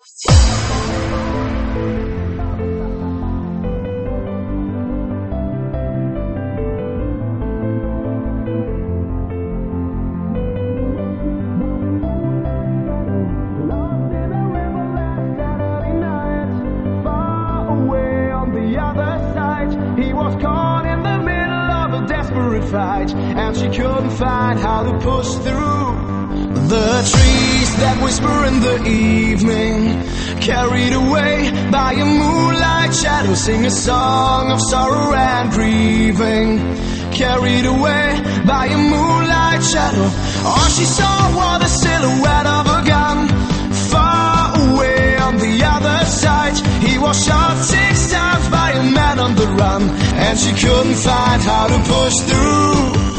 He was caught in the middle of a desperate fight, and she couldn't find how to push through. The trees that whisper in the evening, carried away by a moonlight shadow, sing a song of sorrow and grieving. Carried away by a moonlight shadow, all she saw was the silhouette of a gun. Far away on the other side, he was shot 6 times by a man on the run, and she couldn't find how to push through.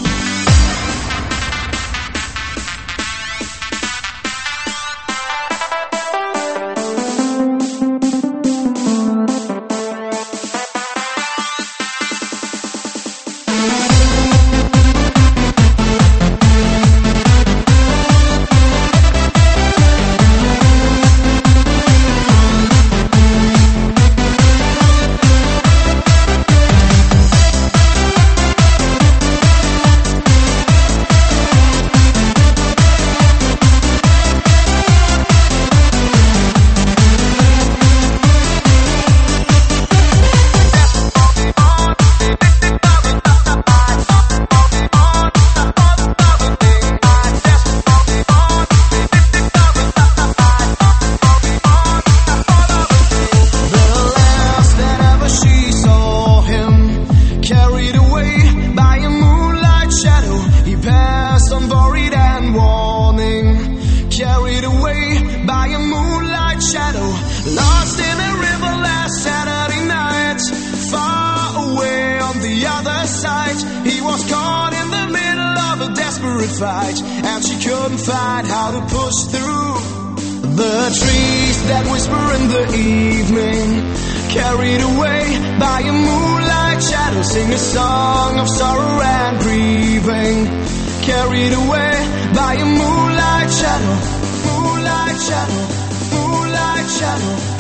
Unworried and warning, carried away by a moonlight shadow, lost in a river last Saturday night. Far away on the other side, he was caught in the middle of a desperate fight, and she couldn't find how to push through. The trees that whisper in the evening, carried away by a moonlight shadow, sing a song of sorrow and grieving. Carried away by a moonlight shadow, moonlight shadow, moonlight shadow.